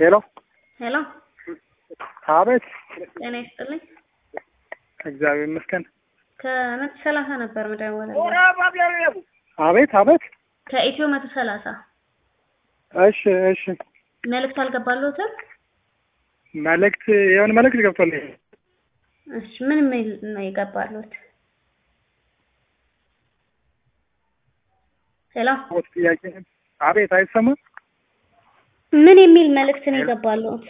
ሄሎ ሄሎ አቤት። ጤና ይስጥልኝ። እግዚአብሔር ይመስገን። ከ130 ነበር መደወለው። አቤት አቤት። ከኢትዮ 130 እሺ እሺ። መልእክት አልገባልዎትም? መልእክት የሆነ መልእክት ገብቶልኝ። እሺ ምን ሜል ነው የገባልዎት? ሄሎ ጥያቄ። አቤት አይሰማም? ምን የሚል መልእክት ነው የገባልዎት?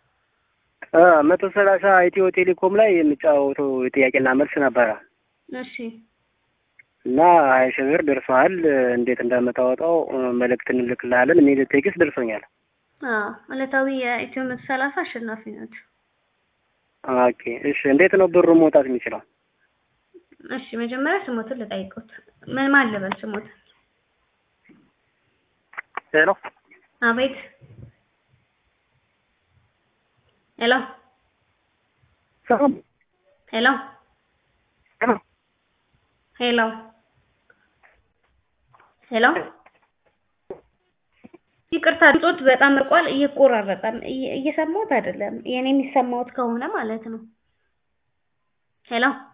130 ኢትዮ ቴሌኮም ላይ የሚጫወተው ጥያቄና መልስ ነበረ። እሺ እና 20 ሺህ ብር ደርሷል፣ እንዴት እንደምታወጣው መልእክት እንልክልሃለን የሚል ቴክስት ደርሶኛል። ዕለታዊ የኢትዮ 130 አሸናፊ ነዎት። ኦኬ እሺ። እንዴት ነው ብሩ መውጣት የሚችለው? እሺ መጀመሪያ ስሞትን ልጠይቅዎት። ማን ልበል ስሞትን? ሄሎ አቤት። ሄሎ ሰላም። ሄሎ ሄሎ ሄሎ ሄሎ ይቅርታ ድምጾት በጣም ርቋል፣ እየቆራረጠ እየሰማሁት አይደለም። የኔ የሚሰማሁት ከሆነ ማለት ነው። ሄሎ